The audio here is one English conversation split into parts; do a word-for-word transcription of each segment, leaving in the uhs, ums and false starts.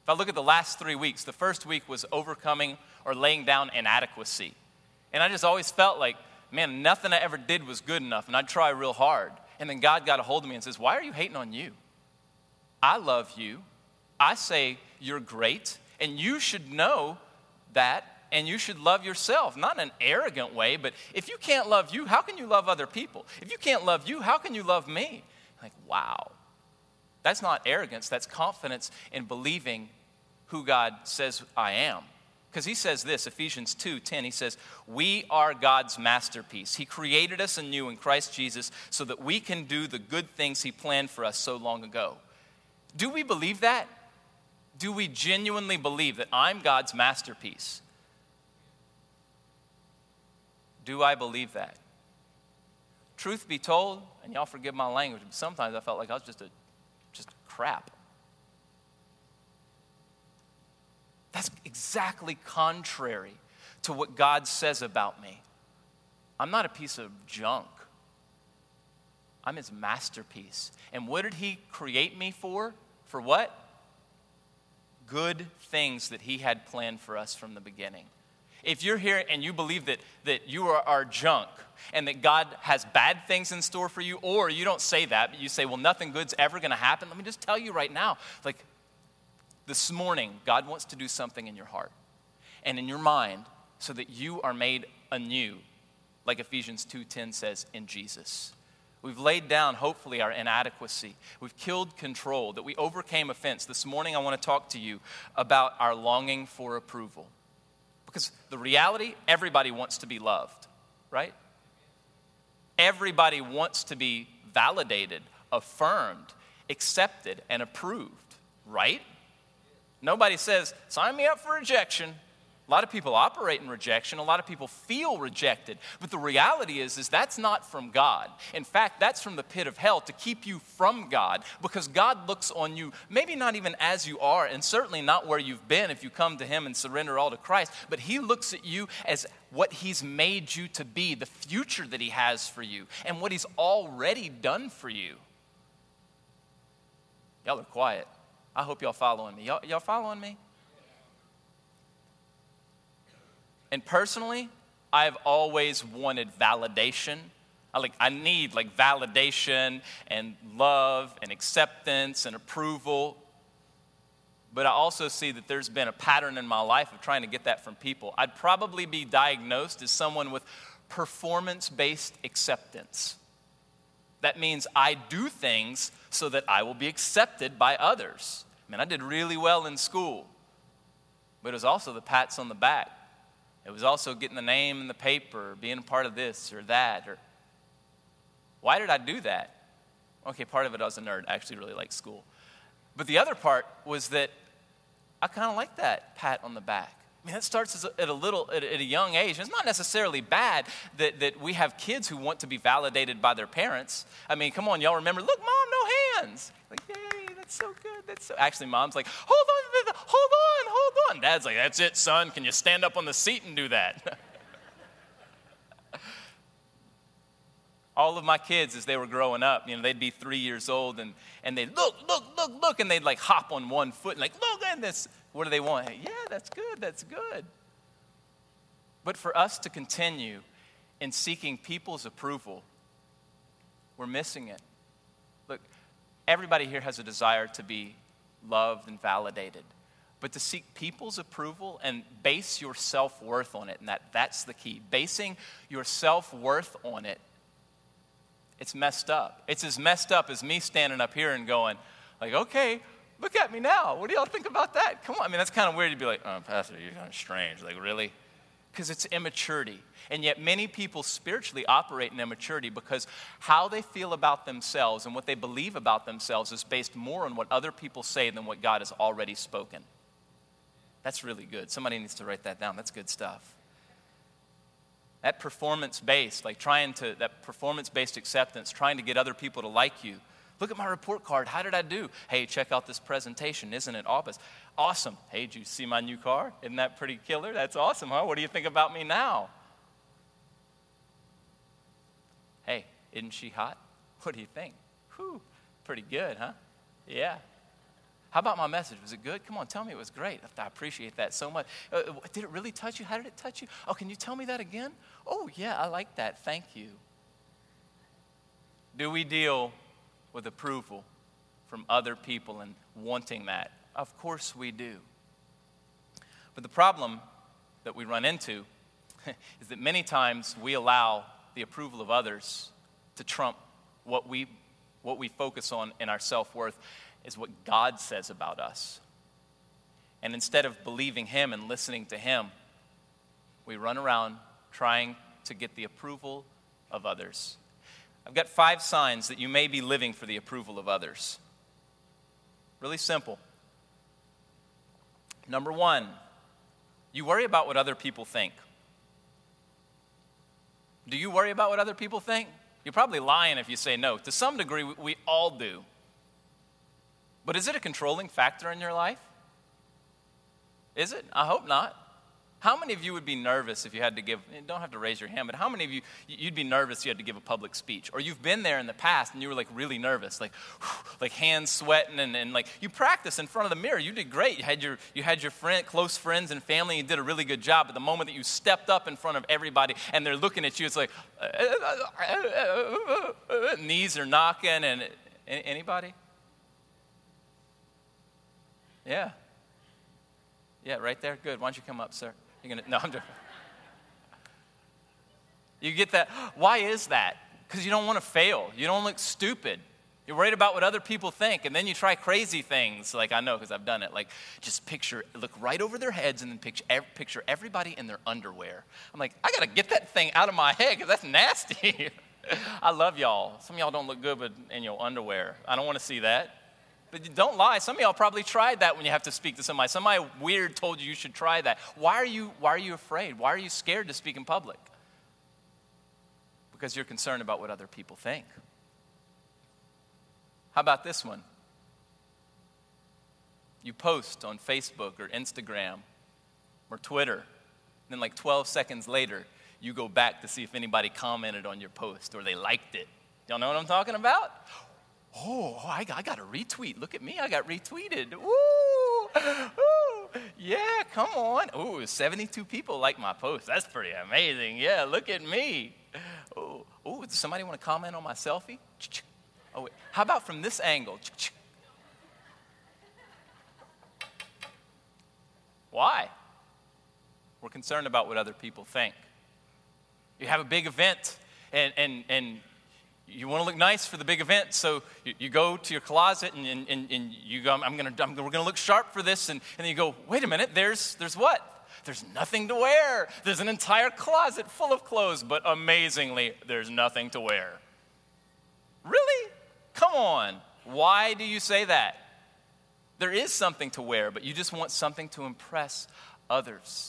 If I look at the last three weeks, the first week was overcoming or laying down inadequacy. And I just always felt like, man, nothing I ever did was good enough, and I'd try real hard. And then God got a hold of me and says, why are you hating on you? I love you. I say you're great, and you should know that, and you should love yourself, not in an arrogant way, but if you can't love you, how can you love other people? If you can't love you, how can you love me? Like, wow. That's not arrogance. That's confidence in believing who God says I am. Because he says this, Ephesians two ten, he says, we are God's masterpiece. He created us anew in Christ Jesus so that we can do the good things he planned for us so long ago. Do we believe that? Do we genuinely believe that I'm God's masterpiece? Do I believe that? Truth be told, and y'all forgive my language, but sometimes I felt like I was just a just crap. That's exactly contrary to what God says about me. I'm not a piece of junk. I'm his masterpiece. And what did he create me for? For what? Good things that he had planned for us from the beginning. If you're here and you believe that, that you are our junk and that God has bad things in store for you, or you don't say that, but you say, well, nothing good's ever going to happen, let me just tell you right now, like, this morning, God wants to do something in your heart and in your mind so that you are made anew, like Ephesians two ten says, in Jesus. We've laid down, hopefully, our inadequacy. We've killed control, that we overcame offense. This morning, I want to talk to you about our longing for approval. Because the reality, everybody wants to be loved, right? Everybody wants to be validated, affirmed, accepted, and approved, right? Nobody says, sign me up for rejection. A lot of people operate in rejection. A lot of people feel rejected. But the reality is, is that's not from God. In fact, that's from the pit of hell to keep you from God, because God looks on you, maybe not even as you are, and certainly not where you've been if you come to him and surrender all to Christ, but he looks at you as what he's made you to be, the future that he has for you, and what he's already done for you. Y'all are quiet. I hope y'all following me. Y'all, y'all following me? And personally, I've always wanted validation. I like I need like validation and love and acceptance and approval. But I also see that there's been a pattern in my life of trying to get that from people. I'd probably be diagnosed as someone with performance-based acceptance. That means I do things so that I will be accepted by others. I mean, I did really well in school, but it was also the pats on the back. It was also getting the name in the paper, being a part of this or that. Or why did I do that? Okay, part of it I was a nerd. I actually really liked school. But the other part was that I kind of like that pat on the back. I mean, that starts as a, at a little, at, at a young age. It's not necessarily bad that, that we have kids who want to be validated by their parents. I mean, come on, y'all remember, look, Mom, no hands. Like, yay, that's so good. That's so... Actually, Mom's like, hold on, hold on, hold on. Dad's like, that's it, son. Can you stand up on the seat and do that? All of my kids, as they were growing up, you know, they'd be three years old, and, and they'd look, look, look, look, and they'd like hop on one foot and like, look at this. What do they want? Hey, yeah, that's good, that's good. But for us to continue in seeking people's approval, we're missing it. Look, everybody here has a desire to be loved and validated. But to seek people's approval and base your self-worth on it, and that, that's the key. Basing your self-worth on it, it's messed up. It's as messed up as me standing up here and going, like, okay, look at me now. What do y'all think about that? Come on. I mean, that's kind of weird to be like, oh, Pastor, you're kind of strange. Like, really? Because it's immaturity. And yet many people spiritually operate in immaturity because how they feel about themselves and what they believe about themselves is based more on what other people say than what God has already spoken. That's really good. Somebody needs to write that down. That's good stuff. That performance-based, like trying to, that performance-based acceptance, trying to get other people to like you. Look at my report card. How did I do? Hey, check out this presentation. Isn't it awesome? Awesome. Hey, did you see my new car? Isn't that pretty killer? That's awesome, huh? What do you think about me now? Hey, isn't she hot? What do you think? Whew, pretty good, huh? Yeah. How about my message? Was it good? Come on, tell me it was great. I appreciate that so much. Uh, did it really touch you? How did it touch you? Oh, can you tell me that again? Oh, yeah, I like that. Thank you. Do we deal with approval from other people and wanting that? Of course we do. But the problem that we run into is that many times we allow the approval of others to trump what we what we focus on in our self-worth is what God says about us. And instead of believing him and listening to him, we run around trying to get the approval of others. I've got five signs that you may be living for the approval of others. Really simple. Number one, you worry about what other people think. Do you worry about what other people think? You're probably lying if you say no. To some degree, we all do. But is it a controlling factor in your life? Is it? I hope not. How many of you would be nervous if you had to give, you don't have to raise your hand, but how many of you, you'd be nervous if you had to give a public speech? Or you've been there in the past and you were like really nervous, like like hands sweating and, and like you practiced in front of the mirror. You did great. You had your you had your friend, close friends and family. You did a really good job. But the moment that you stepped up in front of everybody and they're looking at you, it's like, knees are knocking and anybody? Yeah. Yeah, right there. Good. Why don't you come up, sir? You're gonna, no, I'm just, you get that? Why is that? Because you don't want to fail. You don't look stupid. You're worried about what other people think, and then you try crazy things. Like I know because I've done it. Like just picture, look right over their heads, and then picture picture everybody in their underwear. I'm like, I gotta get that thing out of my head because that's nasty. I love y'all. Some of y'all don't look good but in your underwear. I don't want to see that. But don't lie. Some of y'all probably tried that when you have to speak to somebody. Somebody weird told you you should try that. Why are you, why are you afraid? Why are you scared to speak in public? Because you're concerned about what other people think. How about this one? You post on Facebook or Instagram or Twitter, and then like twelve seconds later, you go back to see if anybody commented on your post or they liked it. Y'all know what I'm talking about? Oh, I got, I got a retweet. Look at me. I got retweeted. Ooh, ooh, yeah, come on. Ooh, seventy-two people like my post. That's pretty amazing. Yeah, look at me. Ooh, ooh, does somebody want to comment on my selfie? Oh, wait. How about from this angle? Why? We're concerned about what other people think. You have a big event, and and and you want to look nice for the big event, so you, you go to your closet and, and, and, and you go, I'm gonna, I'm, we're gonna look sharp for this, and, and then you go, wait a minute, there's, there's what? There's nothing to wear. There's an entire closet full of clothes, but amazingly, there's nothing to wear. Really? Come on. Why do you say that? There is something to wear, but you just want something to impress others.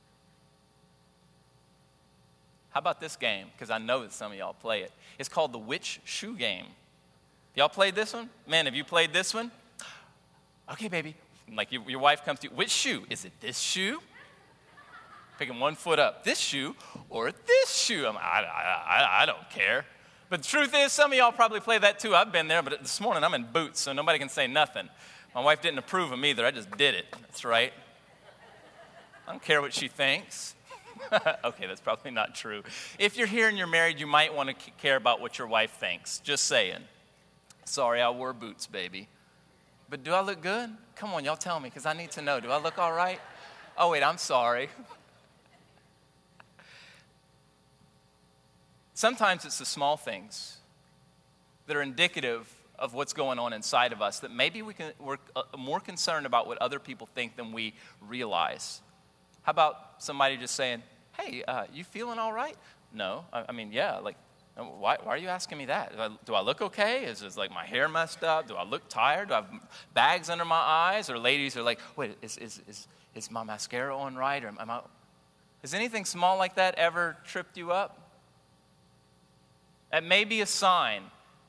How about this game? Because I know that some of y'all play it. It's called the Which Shoe Game. Y'all played this one? Man, have you played this one? Okay, baby. Like your, your wife comes to you. Which shoe? Is it this shoe? Picking one foot up. This shoe or this shoe? I'm, I, I, I, I don't care. But the truth is, some of y'all probably play that too. I've been there, but this morning I'm in boots, so nobody can say nothing. My wife didn't approve of me either. I just did it. That's right. I don't care what she thinks. Okay, that's probably not true. If you're here and you're married, you might want to care about what your wife thinks. Just saying. Sorry, I wore boots, baby. But do I look good? Come on, y'all tell me, because I need to know. Do I look all right? Oh, wait, I'm sorry. Sometimes it's the small things that are indicative of what's going on inside of us that maybe we can, we're more concerned about what other people think than we realize. How about somebody just saying, hey, uh, you feeling all right? No. I, I mean, yeah, like, why, why are you asking me that? Do I, do I look okay? Is, is like my hair messed up? Do I look tired? Do I have bags under my eyes? Or ladies are like, wait, is, is, is, is my mascara on right? Or am I, has anything small like that ever tripped you up? That may be a sign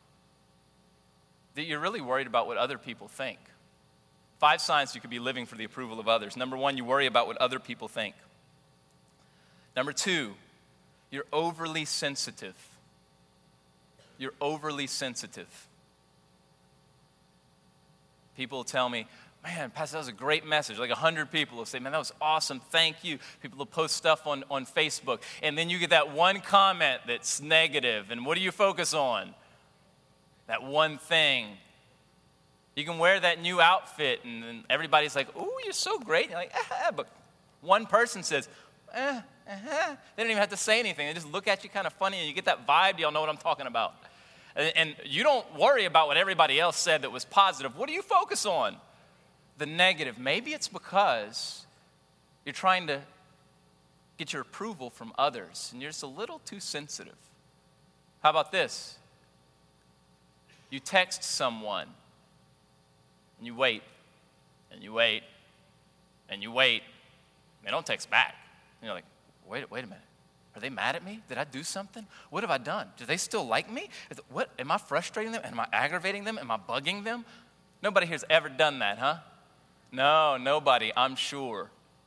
that you're really worried about what other people think. Five signs you could be living for the approval of others. Number one, you worry about what other people think. Number two, you're overly sensitive. You're overly sensitive. people will tell me, man, Pastor, that was a great message. Like a hundred people will say, man, that was awesome. Thank you. People will post stuff on, on Facebook. And then you get that one comment that's negative. And what do you focus on? That one thing. You can wear that new outfit and, and everybody's like, ooh, you're so great. And you're like, ah, but one person says, eh, uh-huh. They don't even have to say anything. They just look at you kind of funny and you get that vibe. Y'all know what I'm talking about. And, and you don't worry about what everybody else said that was positive. What do you focus on? The negative. Maybe it's because you're trying to get your approval from others and you're just a little too sensitive. How about this? You text someone and you wait and you wait and you wait. They don't text back. And you're like, wait, wait a minute. Are they mad at me? Did I do something? What have I done? Do they still like me? Is, what, am I frustrating them? Am I aggravating them? Am I bugging them? Nobody here's ever done that, huh? No, nobody, I'm sure.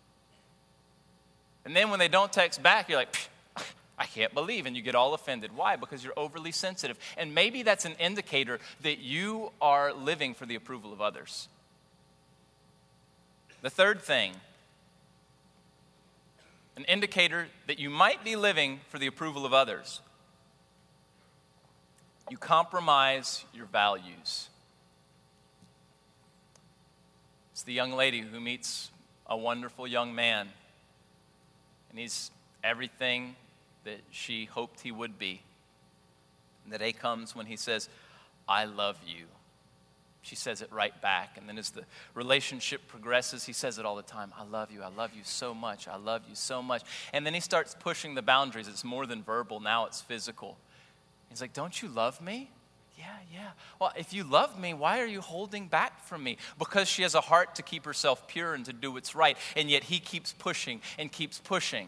And then when they don't text back, you're like, I can't believe, and you get all offended. Why? Because you're overly sensitive. And maybe that's an indicator that you are living for the approval of others. The third thing, an indicator that you might be living for the approval of others. You compromise your values. It's the young lady who meets a wonderful young man, and he's everything that she hoped he would be. And the day comes when he says, I love you. She says it right back. And then as the relationship progresses, he says it all the time. I love you. I love you so much. I love you so much. And then he starts pushing the boundaries. It's more than verbal. Now it's physical. He's like, don't you love me? Yeah, yeah. Well, if you love me, why are you holding back from me? Because she has a heart to keep herself pure and to do what's right. And yet he keeps pushing and keeps pushing.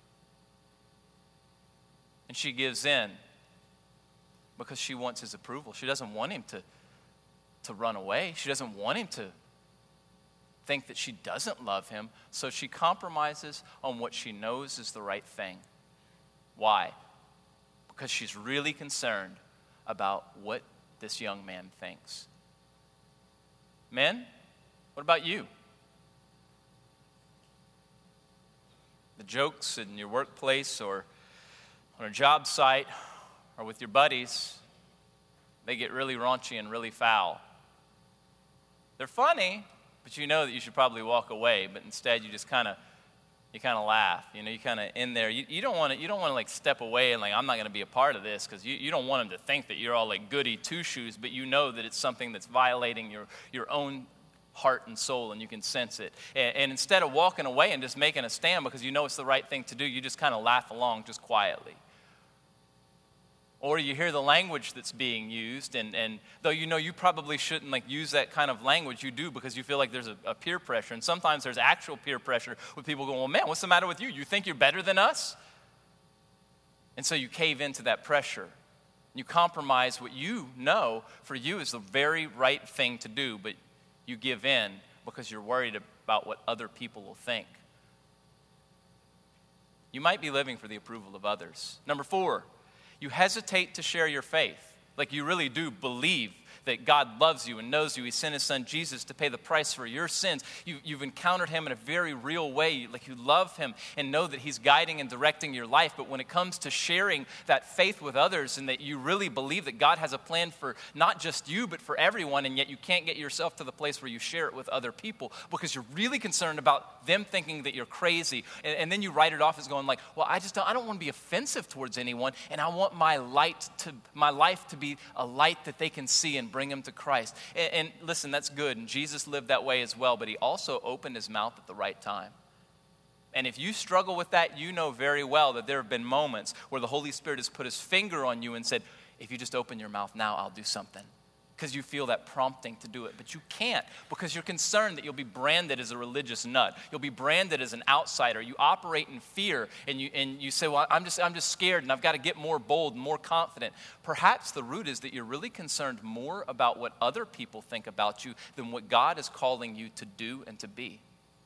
And she gives in because she wants his approval. She doesn't want him to to run away. She doesn't want him to think that she doesn't love him, so she compromises on what she knows is the right thing. Why? Because she's really concerned about what this young man thinks. Men, what about you? The jokes in your workplace or on a job site or with your buddies, they get really raunchy and really foul. They're funny, but you know that you should probably walk away, but instead you just kind of you kind of laugh. You know, you kind of in there. You, you don't want to you don't want to like step away and like, I'm not going to be a part of this, because you, you don't want them to think that you're all like goody two-shoes, but you know that it's something that's violating your, your own heart and soul, and you can sense it. And, and instead of walking away and just making a stand because you know it's the right thing to do, you just kind of laugh along just quietly. Or you hear the language that's being used, and, and though you know you probably shouldn't like use that kind of language, you do because you feel like there's a, a peer pressure. And sometimes there's actual peer pressure with people going, well, man, what's the matter with you? You think you're better than us? And so you cave into that pressure. You compromise what you know for you is the very right thing to do, but you give in because you're worried about what other people will think. You might be living for the approval of others. Number four, you hesitate to share your faith. Like you really do believe that God loves you and knows you. He sent his son Jesus to pay the price for your sins. You, you've encountered him in a very real way. Like you love him and know that he's guiding and directing your life. But when it comes to sharing that faith with others, and that you really believe that God has a plan for not just you, but for everyone, and yet you can't get yourself to the place where you share it with other people because you're really concerned about them thinking that you're crazy. And, and then you write it off as going like, well, I just don't, I don't want to be offensive towards anyone, and I want my light to my life to be a light that they can see and bring them to Christ. And, and listen, that's good. And Jesus lived that way as well, but he also opened his mouth at the right time. And if you struggle with that, you know very well that there have been moments where the Holy Spirit has put his finger on you and said, if you just open your mouth now, I'll do something. Because you feel that prompting to do it. But you can't, because you're concerned that you'll be branded as a religious nut. You'll be branded as an outsider. You operate in fear, and you and you say, well, I'm just I'm just scared, and I've got to get more bold, more confident. Perhaps the root is that you're really concerned more about what other people think about you than what God is calling you to do and to be.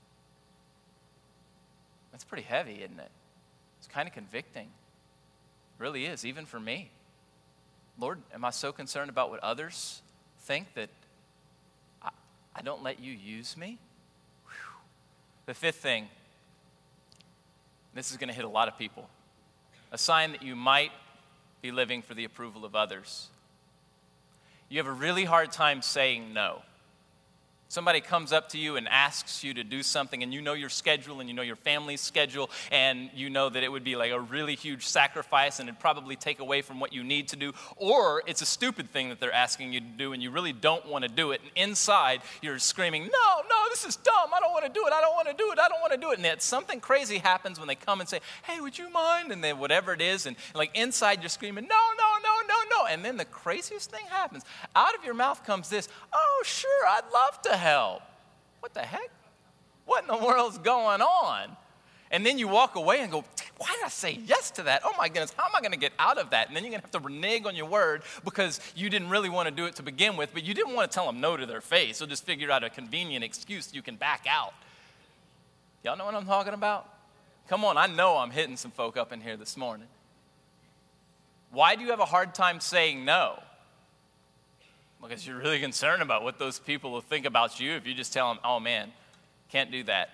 That's pretty heavy, isn't it? It's kind of convicting. It really is, even for me. Lord, am I so concerned about what others think that I, I don't let you use me? Whew. The fifth thing, this is going to hit a lot of people. A sign that you might be living for the approval of others. You have a really hard time saying no. Somebody comes up to you and asks you to do something, and you know your schedule and you know your family's schedule, and you know that it would be like a really huge sacrifice and it'd probably take away from what you need to do, or it's a stupid thing that they're asking you to do and you really don't want to do it, and inside you're screaming, no, no, this is dumb, I don't want to do it, I don't want to do it, I don't want to do it, and yet something crazy happens when they come and say, hey, would you mind, and then whatever it is, and like inside you're screaming, no, no, no, no, no, and then the craziest thing happens. Out of your mouth comes this, oh, sure, I'd love to help. What the heck? What in the world's going on? And then you walk away and go, why did I say yes to that? Oh my goodness, how am I going to get out of that? And then you're going to have to renege on your word because you didn't really want to do it to begin with, but you didn't want to tell them no to their face. So just figure out a convenient excuse you can back out. Y'all know what I'm talking about? Come on, I know I'm hitting some folk up in here this morning. Why do you have a hard time saying no? Because you're really concerned about what those people will think about you if you just tell them, oh man, can't do that.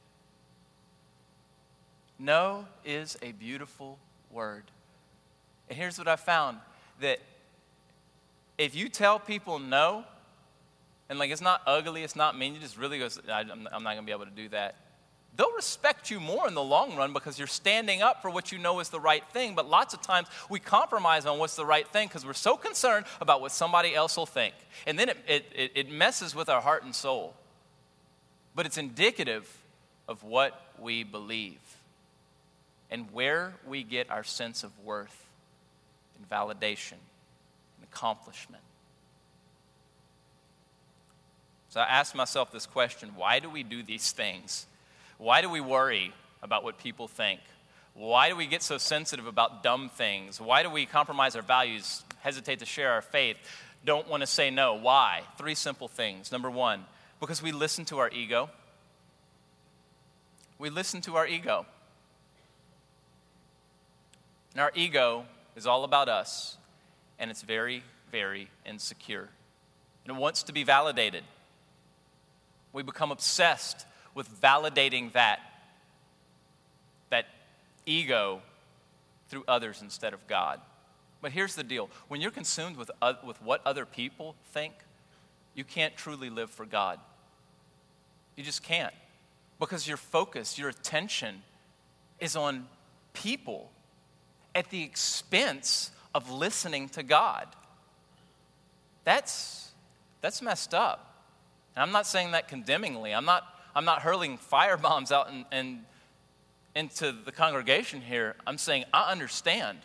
No is a beautiful word. And here's what I found, that if you tell people no, and like it's not ugly, it's not mean, you just really go, I'm not going to be able to do that. They'll respect you more in the long run because you're standing up for what you know is the right thing. But lots of times we compromise on what's the right thing because we're so concerned about what somebody else will think. And then it, it, it messes with our heart and soul. But it's indicative of what we believe and where we get our sense of worth and validation and accomplishment. So I asked myself this question, why do we do these things? Why do we worry about what people think? Why do we get so sensitive about dumb things? Why do we compromise our values, hesitate to share our faith, don't want to say no? Why? Three simple things. Number one, because we listen to our ego. We listen to our ego. And our ego is all about us, and it's very, very insecure. And it wants to be validated. We become obsessed with validating that, that ego through others instead of God. But here's the deal. When you're consumed with, uh, with what other people think, you can't truly live for God. You just can't. Because your focus, your attention is on people at the expense of listening to God. That's, that's messed up. And I'm not saying that condemningly. I'm not I'm not hurling firebombs out and, and into the congregation here. I'm saying I understand.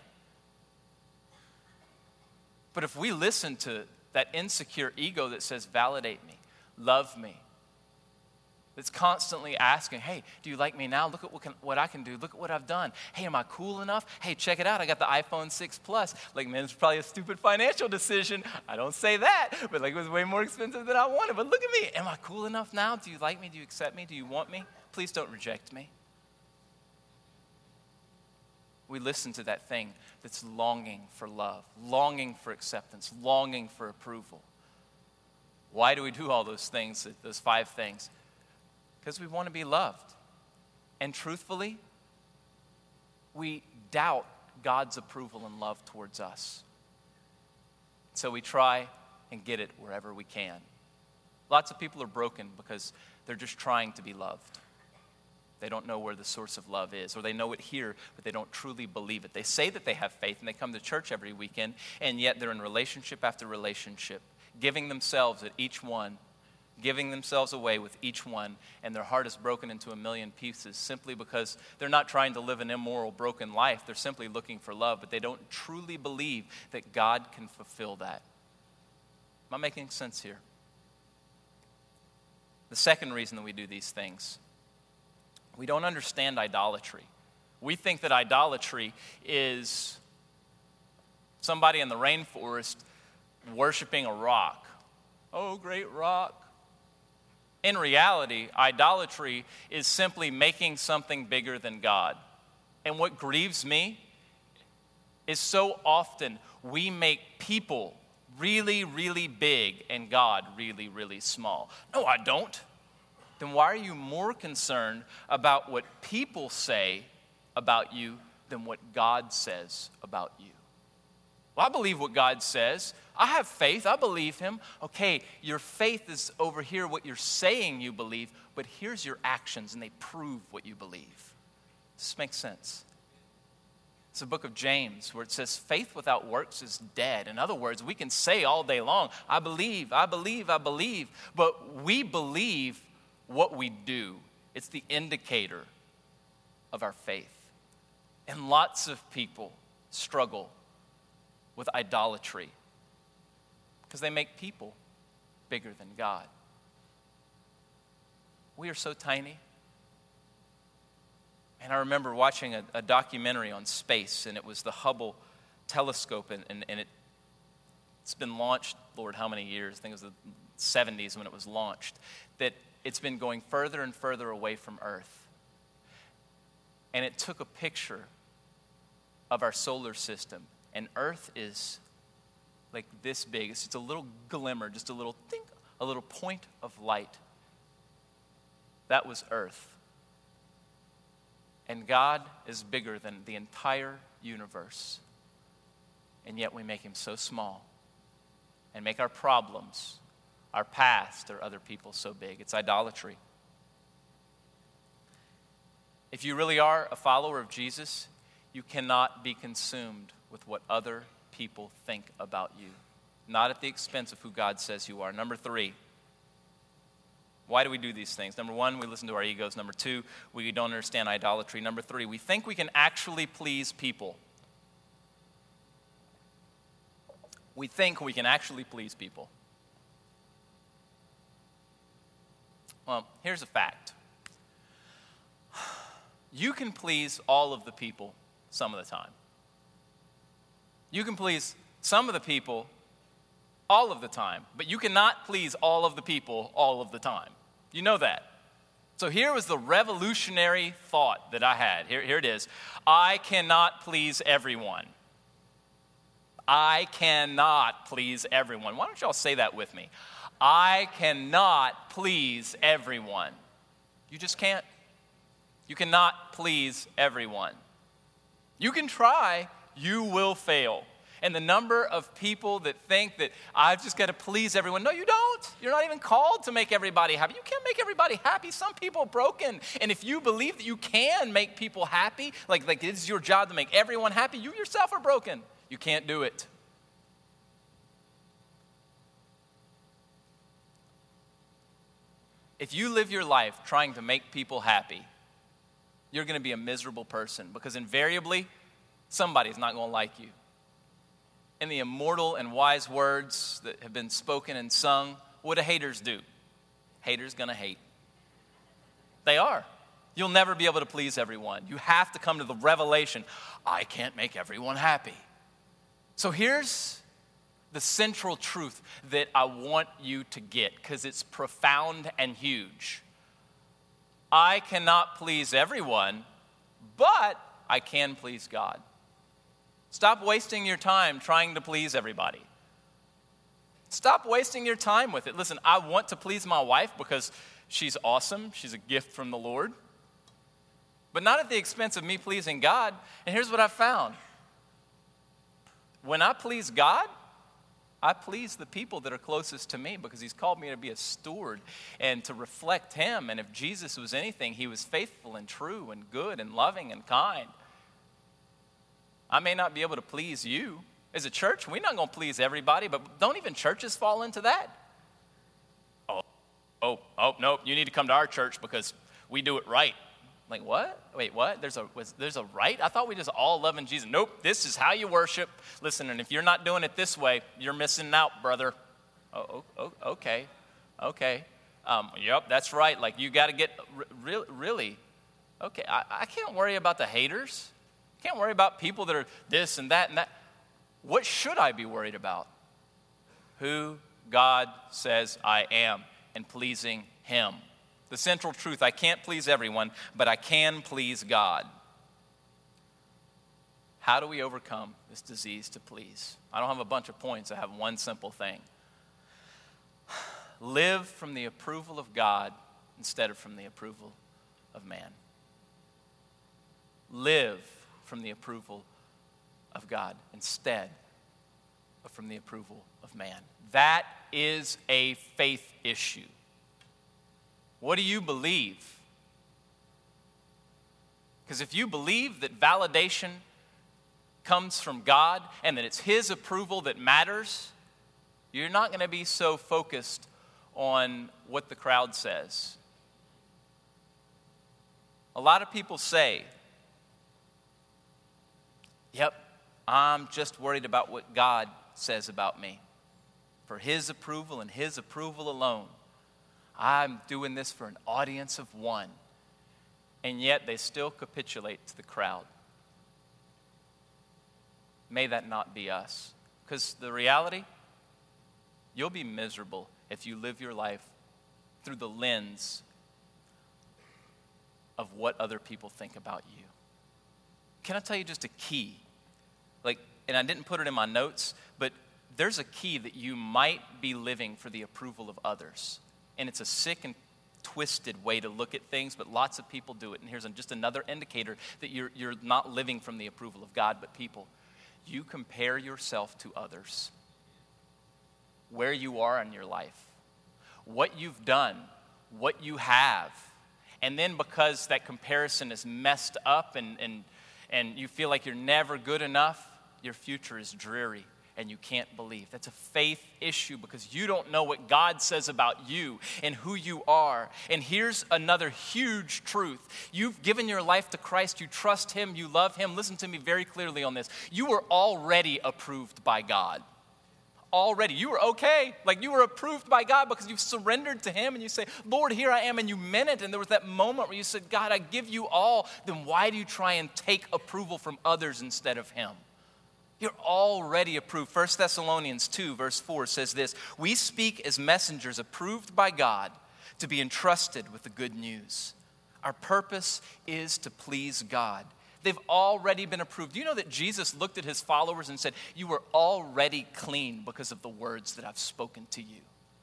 But if we listen to that insecure ego that says, validate me, love me, that's constantly asking, hey, do you like me now? Look at what, can, what I can do. Look at what I've done. Hey, am I cool enough? Hey, check it out. I got the iPhone six Plus. Like, man, it's probably a stupid financial decision. I don't say that. But, like, it was way more expensive than I wanted. But look at me. Am I cool enough now? Do you like me? Do you accept me? Do you want me? Please don't reject me. We listen to that thing that's longing for love, longing for acceptance, longing for approval. Why do we do all those things, those five things? Because we want to be loved. And truthfully, we doubt God's approval and love towards us. So we try and get it wherever we can. Lots of people are broken because they're just trying to be loved. They don't know where the source of love is, or they know it here, but they don't truly believe it. They say that they have faith, and they come to church every weekend, and yet they're in relationship after relationship, giving themselves at each one, giving themselves away with each one, and their heart is broken into a million pieces simply because they're not trying to live an immoral, broken life. They're simply looking for love, but they don't truly believe that God can fulfill that. Am I making sense here? The second reason that we do these things, we don't understand idolatry. We think that idolatry is somebody in the rainforest worshiping a rock. Oh, great rock. In reality, idolatry is simply making something bigger than God. And what grieves me is so often we make people really, really big and God really, really small. No, I don't. Then why are you more concerned about what people say about you than what God says about you? Well, I believe what God says. I have faith. I believe him. Okay, your faith is over here, what you're saying you believe, but here's your actions, and they prove what you believe. This makes sense. It's the book of James where it says faith without works is dead. In other words, we can say all day long, I believe, I believe, I believe, but we believe what we do. It's the indicator of our faith. And lots of people struggle with idolatry because they make people bigger than God. We are so tiny. And I remember watching a, a documentary on space, and it was the Hubble telescope, and, and, and it, it's been launched, Lord, how many years? I think it was the seventies when it was launched, that it's been going further and further away from Earth. And it took a picture of our solar system, and Earth is like this big. It's just a little glimmer, just a little think, a little point of light. That was Earth. And God is bigger than the entire universe. And yet we make him so small and make our problems, our past, or other people so big. It's idolatry. If you really are a follower of Jesus, you cannot be consumed with what other people think about you, not at the expense of who God says you are. Number three, why do we do these things? Number one, we listen to our egos. Number two, we don't understand idolatry. Number three, we think we can actually please people. We think we can actually please people. Well, here's a fact. You can please all of the people some of the time. You can please some of the people all of the time, but you cannot please all of the people all of the time. You know that. So here was the revolutionary thought that I had. Here, here it is. I cannot please everyone. I cannot please everyone. Why don't y'all say that with me? I cannot please everyone. You just can't. You cannot please everyone. You can try, you will fail. And the number of people that think that I've just got to please everyone. No, you don't. You're not even called to make everybody happy. You can't make everybody happy. Some people are broken. And if you believe that you can make people happy, like, like it's your job to make everyone happy, you yourself are broken. You can't do it. If you live your life trying to make people happy, you're going to be a miserable person because invariably, somebody's not going to like you. In the immortal and wise words that have been spoken and sung, what do haters do? Haters gonna hate. They are. You'll never be able to please everyone. You have to come to the revelation, I can't make everyone happy. So here's the central truth that I want you to get, because it's profound and huge. I cannot please everyone, but I can please God. Stop wasting your time trying to please everybody. Stop wasting your time with it. Listen, I want to please my wife because she's awesome. She's a gift from the Lord. But not at the expense of me pleasing God. And here's what I found. When I please God, I please the people that are closest to me because he's called me to be a steward and to reflect him. And if Jesus was anything, he was faithful and true and good and loving and kind. I may not be able to please you. As a church, we're not going to please everybody, but don't even churches fall into that? Oh, oh, oh, no, you need to come to our church because we do it right. Like, what? Wait, what? There's a was, there's a right? I thought we just all loving Jesus. Nope, this is how you worship. Listen, and if you're not doing it this way, you're missing out, brother. Oh, oh okay, okay. Um, yep, that's right. Like, you got to get, re- really, okay, I, I can't worry about the haters. Can't worry about people that are this and that and that. What should I be worried about? Who God says I am and pleasing him. The central truth, I can't please everyone, but I can please God. How do we overcome this disease to please? I don't have a bunch of points. I have one simple thing. Live from the approval of God instead of from the approval of man. Live from the approval of God instead of from the approval of man. That is a faith issue. What do you believe? Because if you believe that validation comes from God and that it's His approval that matters, you're not going to be so focused on what the crowd says. A lot of people say, yep, I'm just worried about what God says about me. For His approval and His approval alone. I'm doing this for an audience of one. And yet they still capitulate to the crowd. May that not be us. Because the reality, you'll be miserable if you live your life through the lens of what other people think about you. Can I tell you just a key? Like, and I didn't put it in my notes, but there's a key that you might be living for the approval of others. And it's a sick and twisted way to look at things, but lots of people do it. And here's just another indicator that you're, you're not living from the approval of God, but people. You compare yourself to others. Where you are in your life. What you've done. What you have. And then because that comparison is messed up and, and, and you feel like you're never good enough, your future is dreary. And you can't believe. That's a faith issue because you don't know what God says about you and who you are. And here's another huge truth. You've given your life to Christ. You trust Him. You love Him. Listen to me very clearly on this. You were already approved by God. Already. You were okay. Like you were approved by God because you've surrendered to Him and you say, Lord, here I am. And you meant it. And there was that moment where you said, God, I give you all. Then why do you try and take approval from others instead of Him? You're already approved. First Thessalonians two, verse four says this, we speak as messengers approved by God to be entrusted with the good news. Our purpose is to please God. They've already been approved. Do you know that Jesus looked at His followers and said, you were already clean because of the words that I've spoken to you.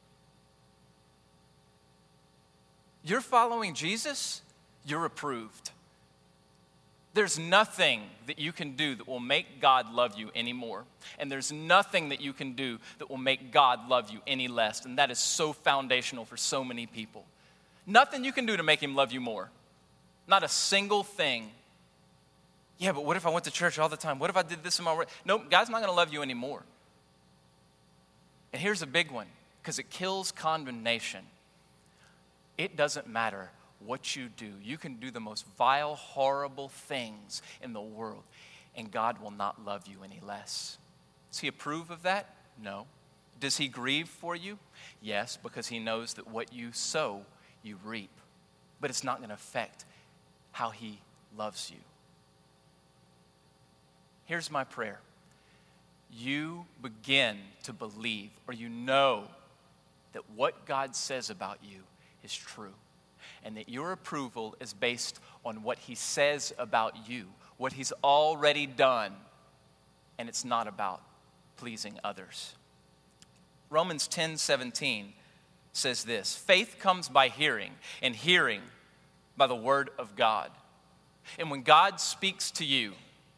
You're following Jesus, you're approved. There's nothing that you can do that will make God love you anymore. And there's nothing that you can do that will make God love you any less. And that is so foundational for so many people. Nothing you can do to make Him love you more. Not a single thing. Yeah, but what if I went to church all the time? What if I did this in my work? No, God's not going to love you anymore. And here's a big one, because it kills condemnation. It doesn't matter what you do. You can do the most vile, horrible things in the world, and God will not love you any less. Does He approve of that? No. Does He grieve for you? Yes, because He knows that what you sow, you reap. But it's not going to affect how He loves you. Here's my prayer. You begin to believe, or you know that what God says about you is true. And that your approval is based on what He says about you, what He's already done, and it's not about pleasing others. Romans ten seventeen says this, faith comes by hearing, and hearing by the word of God. And when God speaks to you,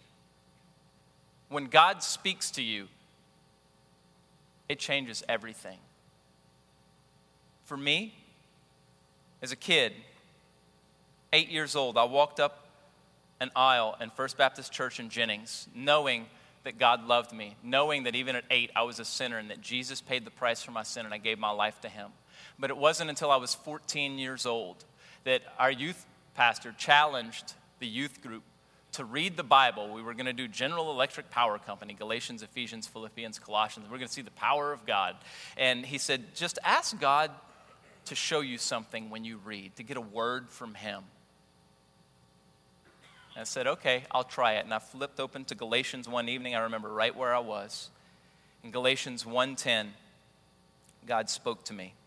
when God speaks to you, it changes everything. For me, as a kid, eight years old, I walked up an aisle in First Baptist Church in Jennings, knowing that God loved me, knowing that even at eight I was a sinner and that Jesus paid the price for my sin and I gave my life to Him. But it wasn't until I was fourteen years old that our youth pastor challenged the youth group to read the Bible. We were going to do General Electric Power Company, Galatians, Ephesians, Philippians, Colossians. We're going to see the power of God. And he said, just ask God to show you something when you read, to get a word from Him. And I said, okay, I'll try it. And I flipped open to Galatians one evening. I remember right where I was. In Galatians one ten, God spoke to me.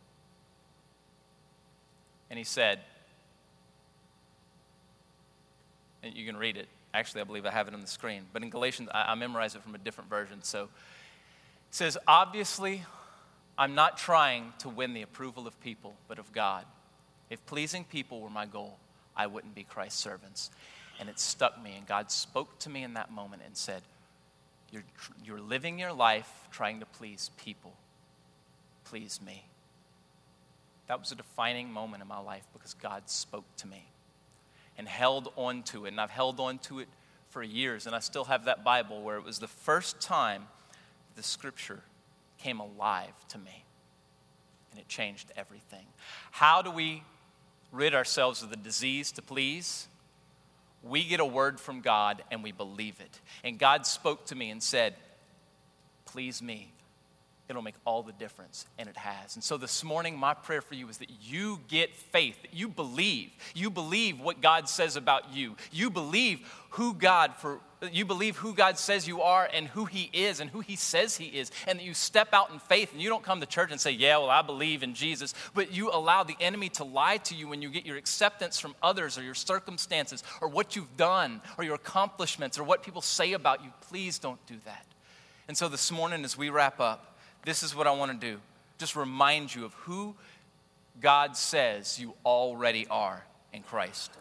And He said, and you can read it, Actually, I believe I have it on the screen. But in Galatians, I, I memorize it from a different version. So it says, obviously, I'm not trying to win the approval of people, but of God. If pleasing people were my goal, I wouldn't be Christ's servants. And it stuck me, and God spoke to me in that moment and said, you're, you're living your life trying to please people. Please me. That was a defining moment in my life because God spoke to me and held on to it. And I've held on to it for years, and I still have that Bible where it was the first time the scripture came alive to me, and it changed everything. How do we rid ourselves of the disease to please? We get a word from God, and we believe it. And God spoke to me and said, please me. It'll make all the difference, and it has. And so this morning, my prayer for you is that you get faith, that you believe. You believe what God says about you. You believe who God for you believe who God says you are and who he is and who he says he is, and that you step out in faith and you don't come to church and say, yeah, well, I believe in Jesus, but you allow the enemy to lie to you when you get your acceptance from others or your circumstances or what you've done or your accomplishments or what people say about you. Please don't do that. And so this morning as we wrap up, this is what I want to do. Just remind you of who God says you already are in Christ.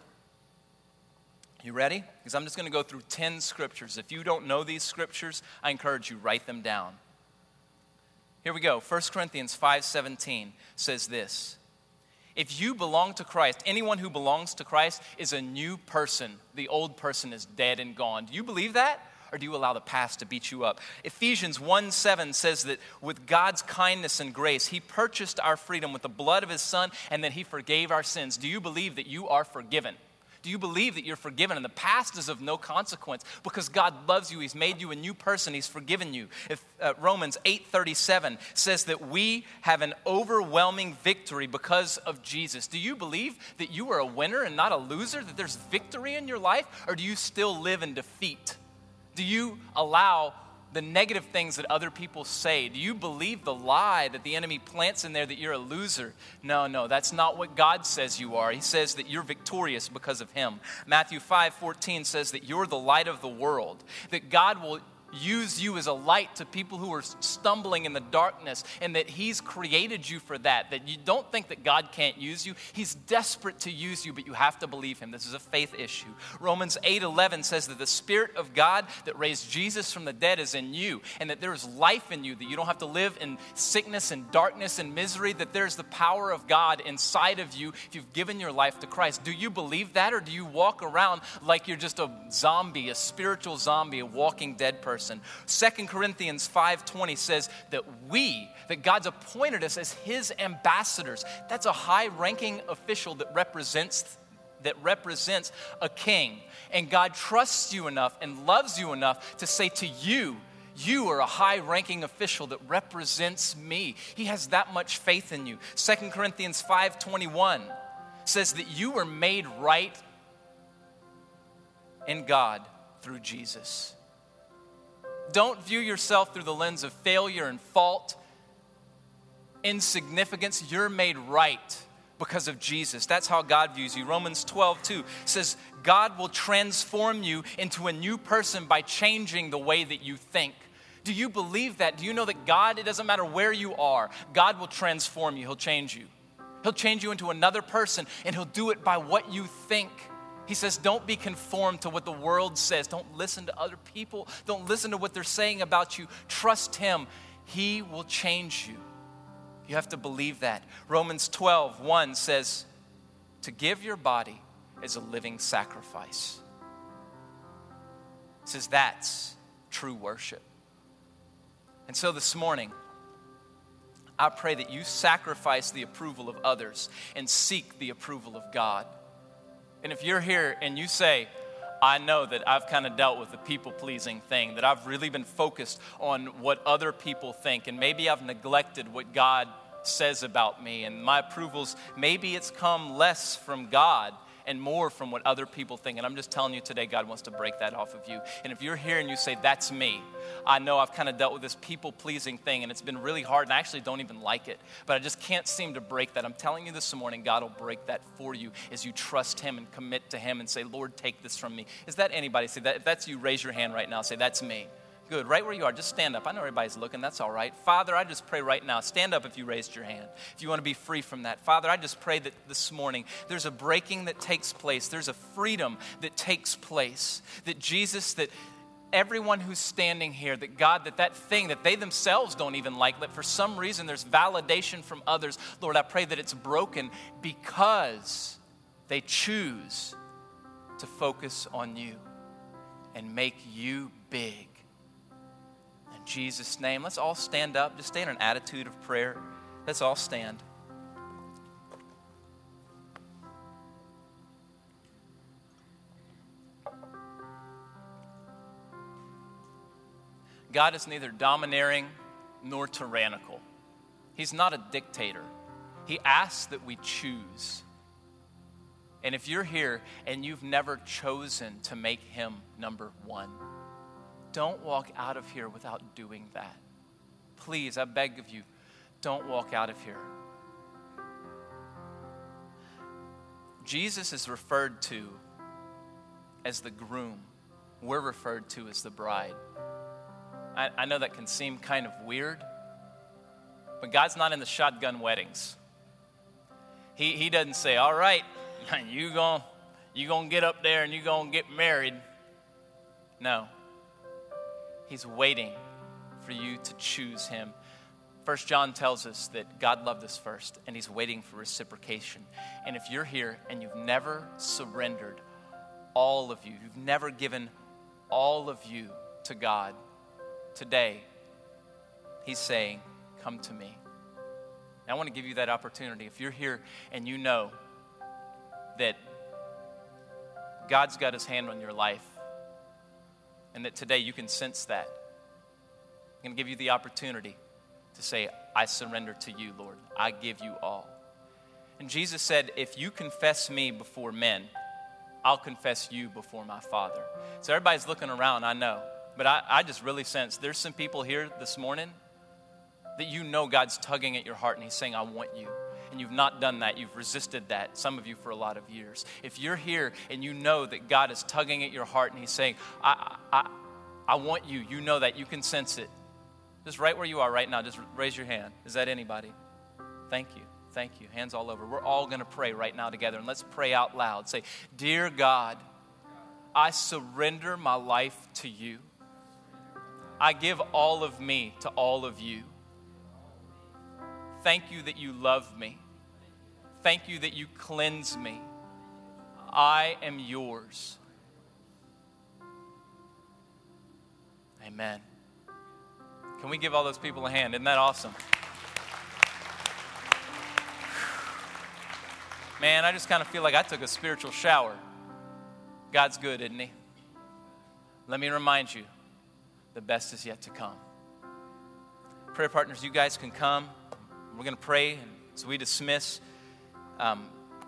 You ready? Because I'm just going to go through ten scriptures. If you don't know these scriptures, I encourage you, write them down. Here we go. First Corinthians five seventeen says this. If you belong to Christ, anyone who belongs to Christ is a new person. The old person is dead and gone. Do you believe that? Or do you allow the past to beat you up? Ephesians one seven says that with God's kindness and grace, he purchased our freedom with the blood of his son and that he forgave our sins. Do you believe that you are forgiven? Do you believe that you're forgiven and the past is of no consequence because God loves you, he's made you a new person, he's forgiven you? If uh, Romans eight thirty-seven says that we have an overwhelming victory because of Jesus. Do you believe that you are a winner and not a loser, that there's victory in your life, or do you still live in defeat? Do you allow the negative things that other people say? Do you believe the lie that the enemy plants in there that you're a loser? No, no, that's not what God says you are. He says that you're victorious because of him. Matthew five fourteen says that you're the light of the world, that God will use you as a light to people who are stumbling in the darkness, and that he's created you for that, that you don't think that God can't use you. He's desperate to use you, but you have to believe him. This is a faith issue. Romans eight eleven says that the Spirit of God that raised Jesus from the dead is in you, and that there is life in you, that you don't have to live in sickness and darkness and misery, that there's the power of God inside of you if you've given your life to Christ. Do you believe that, or do you walk around like you're just a zombie, a spiritual zombie, a walking dead person? Second Corinthians five twenty says that we, that God's appointed us as his ambassadors. That's a high-ranking official that represents that represents a king. And God trusts you enough and loves you enough to say to you, you are a high-ranking official that represents me. He has that much faith in you. Second Corinthians five twenty-one says that you were made right in God through Jesus. Don't view yourself through the lens of failure and fault, insignificance. You're made right because of Jesus. That's how God views you. Romans twelve two says God will transform you into a new person by changing the way that you think. Do you believe that? Do you know that God, it doesn't matter where you are, God will transform you. He'll change you. He'll change you into another person, and he'll do it by what you think. He says, don't be conformed to what the world says. Don't listen to other people. Don't listen to what they're saying about you. Trust him. He will change you. You have to believe that. Romans twelve one says, to give your body as a living sacrifice. It says that's true worship. And so this morning, I pray that you sacrifice the approval of others and seek the approval of God. And if you're here and you say, I know that I've kind of dealt with the people-pleasing thing, that I've really been focused on what other people think, and maybe I've neglected what God says about me, and my approvals, maybe it's come less from God, and more from what other people think. And I'm just telling you today, God wants to break that off of you. And if you're here and you say, that's me, I know I've kind of dealt with this people-pleasing thing, and it's been really hard, and I actually don't even like it, but I just can't seem to break that. I'm telling you this morning, God will break that for you as you trust him and commit to him and say, Lord, take this from me. Is that anybody? Say that. If that's you, raise your hand right now. Say, that's me. Good. Right where you are, just stand up. I know everybody's looking. That's all right. Father, I just pray right now. Stand up if you raised your hand, if you want to be free from that. Father, I just pray that this morning there's a breaking that takes place. There's a freedom that takes place. That Jesus, that everyone who's standing here, that God, that that thing that they themselves don't even like, that for some reason there's validation from others, Lord, I pray that it's broken because they choose to focus on you and make you big. In Jesus' name, let's all stand up. Just stay in an attitude of prayer. Let's all stand. God is neither domineering nor tyrannical. He's not a dictator. He asks that we choose. And if you're here and you've never chosen to make him number one, don't walk out of here without doing that. Please, I beg of you, don't walk out of here. Jesus is referred to as the groom. We're referred to as the bride. I, I know that can seem kind of weird, but God's not in the shotgun weddings. He, he doesn't say, all right, you gonna, you gonna get up there and you gonna get married. No. He's waiting for you to choose him. First John tells us that God loved us first, and he's waiting for reciprocation. And if you're here and you've never surrendered all of you, you've never given all of you to God, today, he's saying, come to me. And I want to give you that opportunity. If you're here and you know that God's got his hand on your life, and that today you can sense that, I'm going to give you the opportunity to say, I surrender to you, Lord. I give you all. And Jesus said, if you confess me before men, I'll confess you before my Father. So everybody's looking around, I know. But I, I just really sense there's some people here this morning that you know God's tugging at your heart and he's saying, I want you. And you've not done that. You've resisted that, some of you for a lot of years. If you're here and you know that God is tugging at your heart and he's saying, I, I, I want you, you know that, you can sense it. Just right where you are right now, just raise your hand. Is that anybody? Thank you. Thank you. Hands all over. We're all going to pray right now together, and let's pray out loud. Say, dear God, I surrender my life to you. I give all of me to all of you. Thank you that you love me. Thank you that you cleanse me. I am yours. Amen. Can we give all those people a hand? Isn't that awesome? Man, I just kind of feel like I took a spiritual shower. God's good, isn't he? Let me remind you, the best is yet to come. Prayer partners, you guys can come. We're going to pray as we dismiss. Um,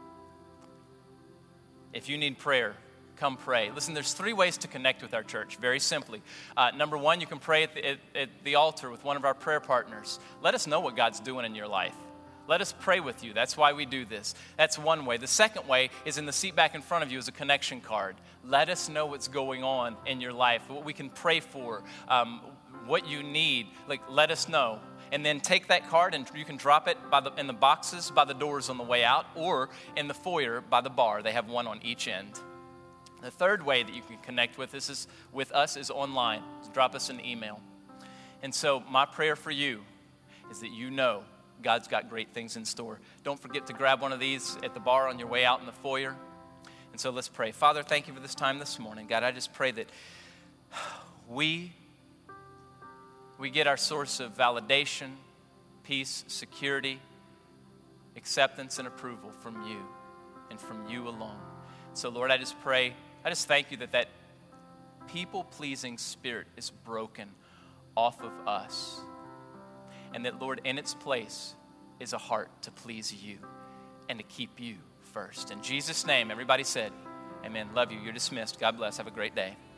if you need prayer, come pray. Listen, there's three ways to connect with our church, very simply. Uh, number one, you can pray at the, at, at the altar with one of our prayer partners. Let us know what God's doing in your life. Let us pray with you. That's why we do this. That's one way. The second way is in the seat back in front of you is a connection card. Let us know what's going on in your life, what we can pray for, um, what you need. Like, let us know. And then take that card and you can drop it by the, in the boxes by the doors on the way out or in the foyer by the bar. They have one on each end. The third way that you can connect with us is, with us is online. Just drop us an email. And so my prayer for you is that you know God's got great things in store. Don't forget to grab one of these at the bar on your way out in the foyer. And so let's pray. Father, thank you for this time this morning. God, I just pray that we, we get our source of validation, peace, security, acceptance, and approval from you and from you alone. So, Lord, I just pray, I just thank you that that people-pleasing spirit is broken off of us. And that, Lord, in its place is a heart to please you and to keep you first. In Jesus' name, everybody said, amen. Love you. You're dismissed. God bless. Have a great day.